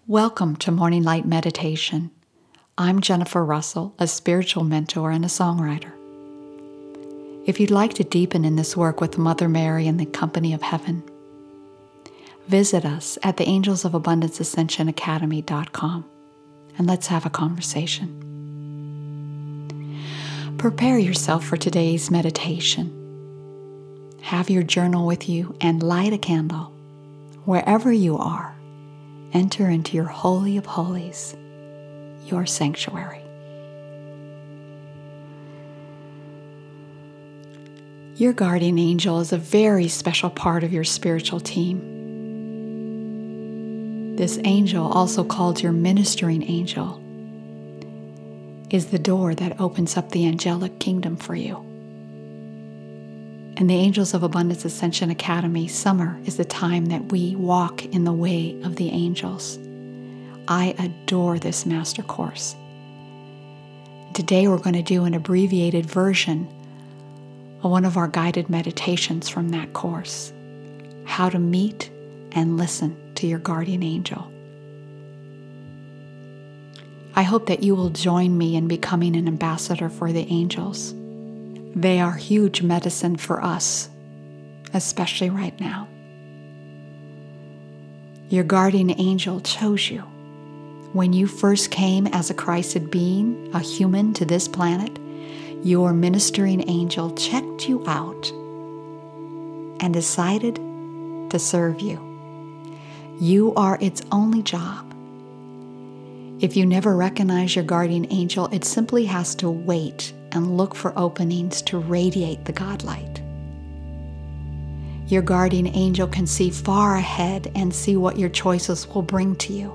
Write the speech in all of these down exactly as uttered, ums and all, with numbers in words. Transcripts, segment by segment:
Welcome to Morning Light Meditation. I'm Jennifer Russell, a spiritual mentor and a songwriter. If you'd like to deepen in this work with Mother Mary and the company of heaven, visit us at the Angels of Abundance Ascension Academy dot com and let's have a conversation. Prepare yourself for today's meditation. Have your journal with you and light a candle. Wherever you are, enter into your Holy of Holies, your sanctuary. Your guardian angel is a very special part of your spiritual team. This angel, also called your ministering angel, is the door that opens up the angelic kingdom for you. In the Angels of Abundance Ascension Academy, summer is the time that we walk in the way of the angels. I adore this master course. Today we're going to do an abbreviated version of one of our guided meditations from that course, how to meet and listen to your guardian angel. I hope that you will join me in becoming an ambassador for the angels. They are huge medicine for us, especially right now. Your guardian angel chose you. When you first came as a Christed being, a human to this planet, your ministering angel checked you out and decided to serve you. You are its only job. If you never recognize your guardian angel, it simply has to wait and look for openings to radiate the Godlight. Your guardian angel can see far ahead and see what your choices will bring to you.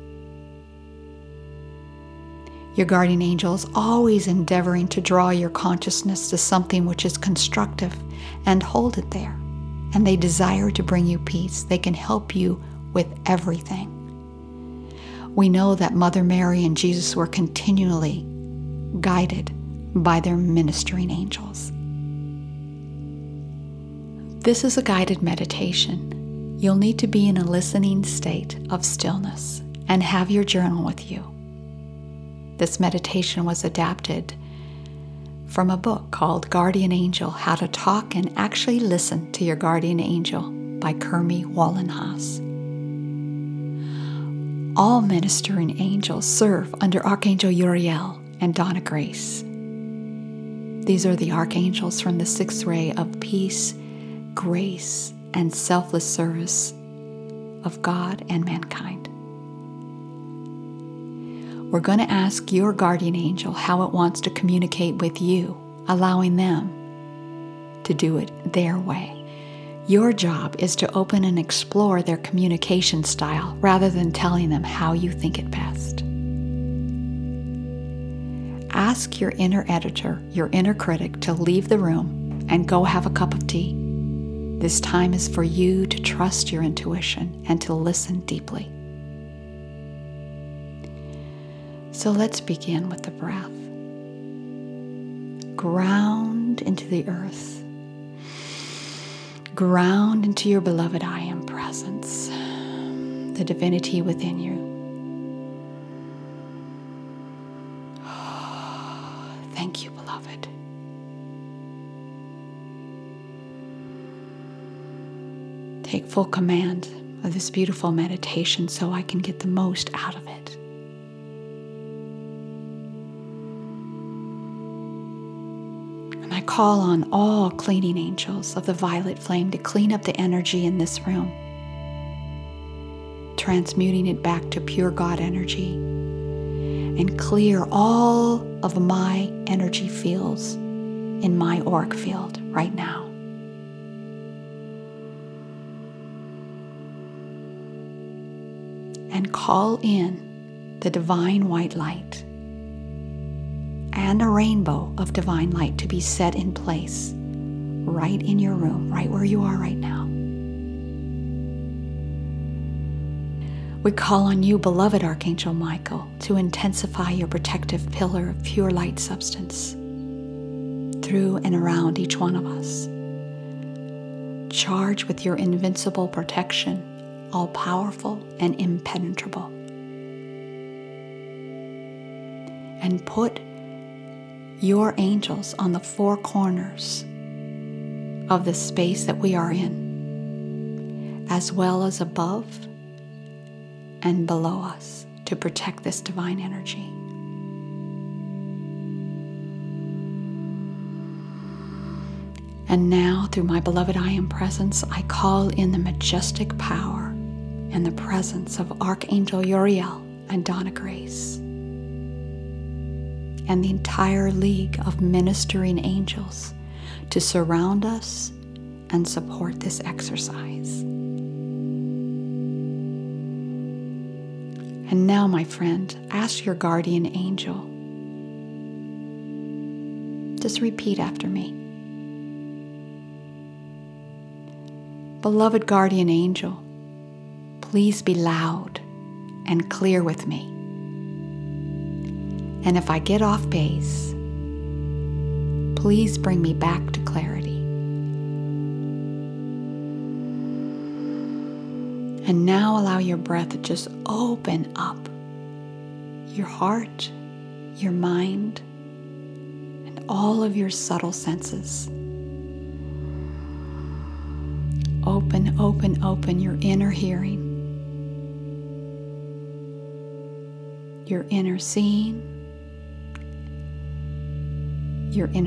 Your guardian angel is always endeavoring to draw your consciousness to something which is constructive and hold it there. And they desire to bring you peace. They can help you with everything. We know that Mother Mary and Jesus were continually guided by their ministering angels. This is a guided meditation. You'll need to be in a listening state of stillness and have your journal with you. This meditation was adapted from a book called Guardian Angel: How to Talk and Actually Listen to Your Guardian Angel by Kermie Wallenhaus. All ministering angels serve under Archangel Uriel and Donna Grace. These are the archangels from the sixth ray of peace, grace, and selfless service of God and mankind. We're going to ask your guardian angel how it wants to communicate with you, allowing them to do it their way. Your job is to open and explore their communication style rather than telling them how you think it best. Ask your inner editor, your inner critic, to leave the room and go have a cup of tea. This time is for you to trust your intuition and to listen deeply. So let's begin with the breath. Ground into the earth. Ground into your beloved I Am presence, the divinity within you. Thank you, beloved. Take full command of this beautiful meditation so I can get the most out of it. And I call on all cleaning angels of the violet flame to clean up the energy in this room, transmuting it back to pure God energy, and clear all of my energy fields in my auric field right now. And call in the divine white light and a rainbow of divine light to be set in place right in your room, right where you are right now. We call on you, beloved Archangel Michael, to intensify your protective pillar of pure light substance through and around each one of us. Charge with your invincible protection, all-powerful and impenetrable. and put your angels on the four corners of the space that we are in, as well as above and below us, to protect this divine energy. And now, through my beloved I Am presence, I call in the majestic power and the presence of Archangel Uriel and Donna Grace, and the entire league of ministering angels to surround us and support this exercise. And now, my friend, ask your guardian angel. Just repeat after me. Beloved guardian angel, please be loud and clear with me. And if I get off base, please bring me back to clarity. And now allow your breath to just open up your heart, your mind, and all of your subtle senses. Open, open, open your inner hearing, your inner seeing, your inner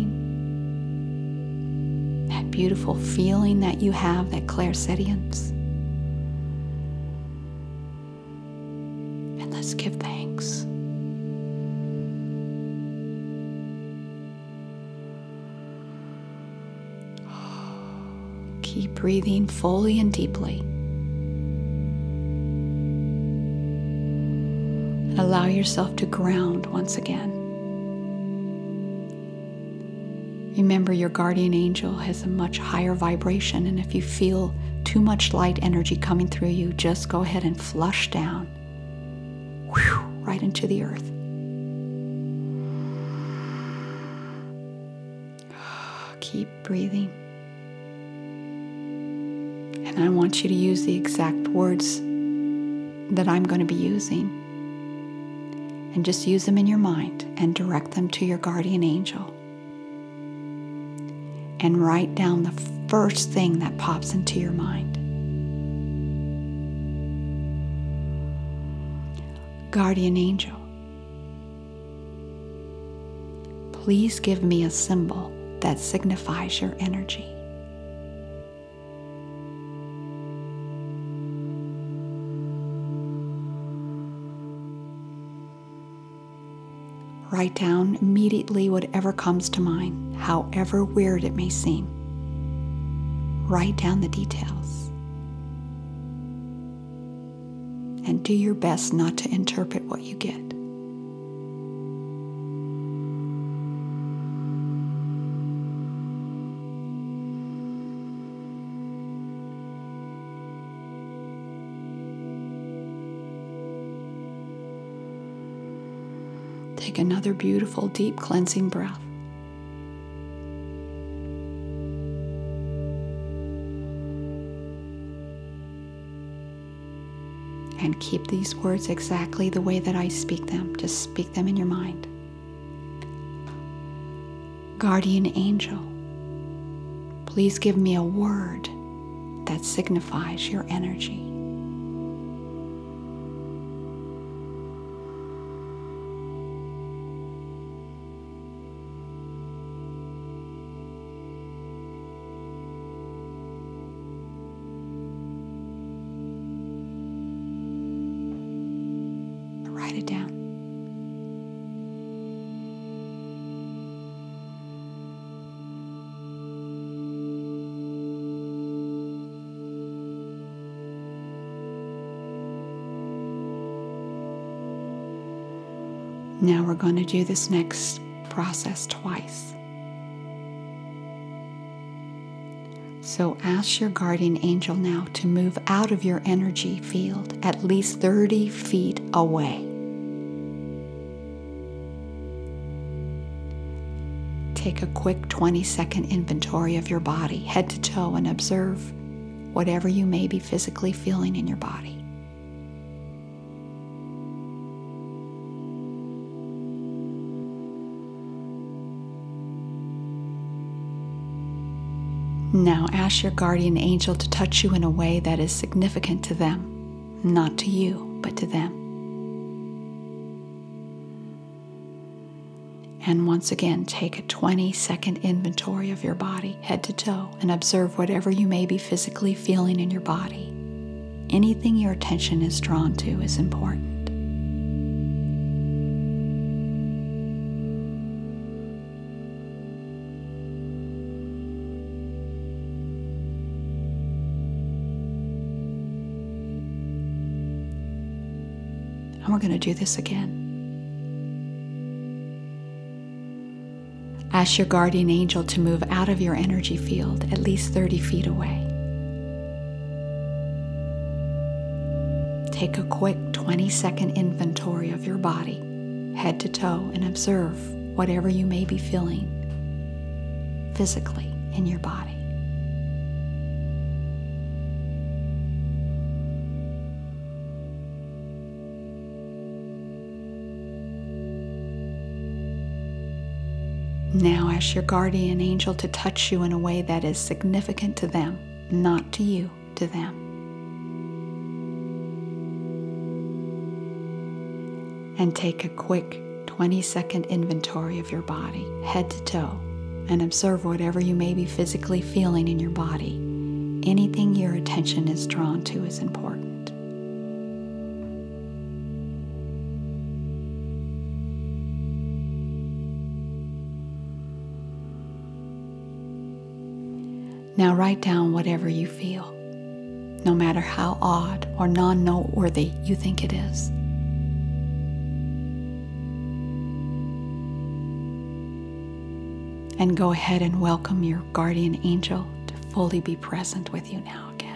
knowing, that beautiful feeling that you have, that clairsentience. And let's give thanks. Keep breathing fully and deeply. Allow yourself to ground once again. Remember, your guardian angel has a much higher vibration, and if you feel too much light energy coming through you, just go ahead and flush down, whew, right into the earth. Keep breathing. And I want you to use the exact words that I'm going to be using. And just use them in your mind and direct them to your guardian angel. And write down the first thing that pops into your mind. Guardian angel, please give me a symbol that signifies your energy. Write down immediately whatever comes to mind, however weird it may seem. Write down the details. And do your best not to interpret what you get. Take another beautiful, deep cleansing breath. And keep these words exactly the way that I speak them. Just speak them in your mind. Guardian angel, please give me a word that signifies your energy. Write it down. Now we're going to do this next process twice. So ask your guardian angel now to move out of your energy field at least thirty feet away. Take a quick twenty second inventory of your body, head to toe, and observe whatever you may be physically feeling in your body. Now ask your guardian angel to touch you in a way that is significant to them, not to you, but to them. And once again, take a twenty second inventory of your body, head to toe, and observe whatever you may be physically feeling in your body. Anything your attention is drawn to is important. And we're going to do this again. Ask your guardian angel to move out of your energy field at least thirty feet away. Take a quick twenty second inventory of your body, head to toe, and observe whatever you may be feeling physically in your body. Now ask your guardian angel to touch you in a way that is significant to them, not to you, to them. And take a quick twenty second inventory of your body, head to toe, and observe whatever you may be physically feeling in your body. Anything your attention is drawn to is important. Now write down whatever you feel, no matter how odd or non-noteworthy you think it is. And go ahead and welcome your guardian angel to fully be present with you now again.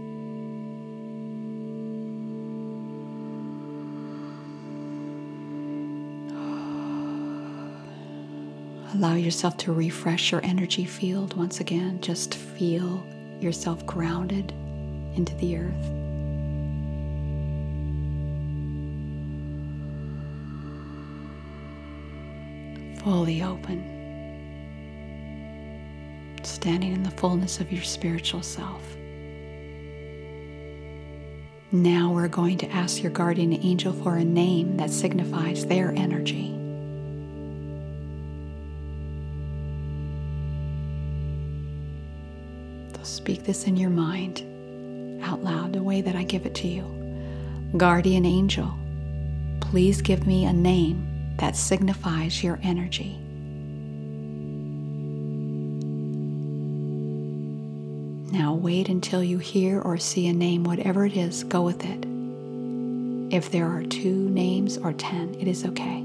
Allow yourself to refresh your energy field once again. Just feel yourself grounded into the earth. Fully open. Standing in the fullness of your spiritual self. Now we're going to ask your guardian angel for a name that signifies their energy. Speak this in your mind out loud the way that I give it to you. Guardian angel, please give me a name that signifies your energy. Now wait until you hear or see a name, whatever it is, go with it. If there are two names or ten, it is okay.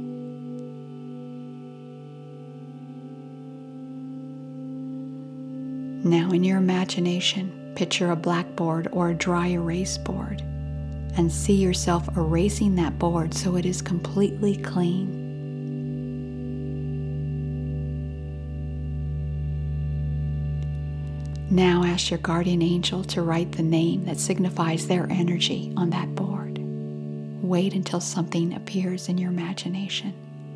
Now in your imagination, picture a blackboard or a dry erase board and see yourself erasing that board so it is completely clean. Now ask your guardian angel to write the name that signifies their energy on that board. Wait until something appears in your imagination.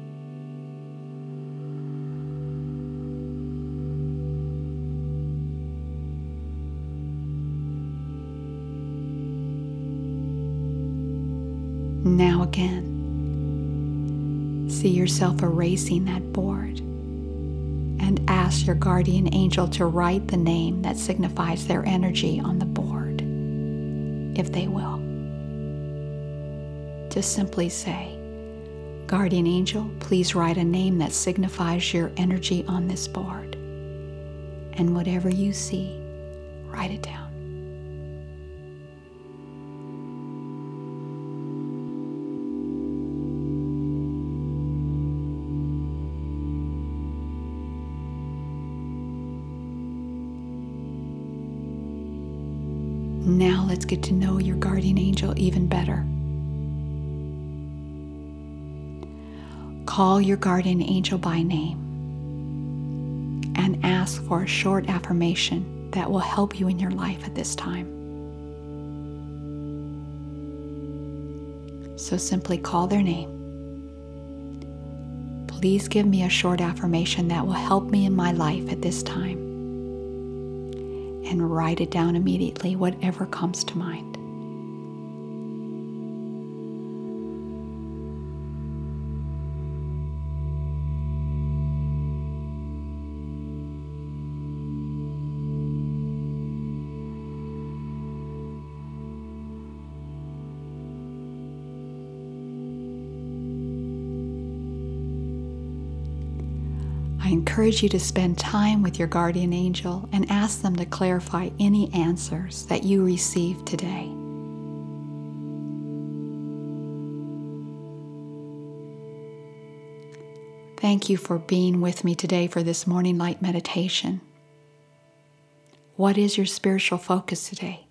Now again, see yourself erasing that board and ask your guardian angel to write the name that signifies their energy on the board, if they will. Just simply say, Guardian angel, please write a name that signifies your energy on this board. And whatever you see, write it down. Now let's get to know your guardian angel even better. Call your guardian angel by name and ask for a short affirmation that will help you in your life at this time. So simply call their name. Please give me a short affirmation that will help me in my life at this time. and write it down immediately, whatever comes to mind. I encourage you to spend time with your guardian angel and ask them to clarify any answers that you receive today. Thank you for being with me today for this morning light meditation. What is your spiritual focus today?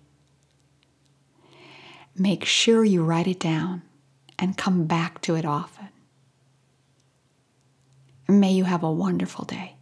Make sure you write it down and come back to it often. May you have a wonderful day.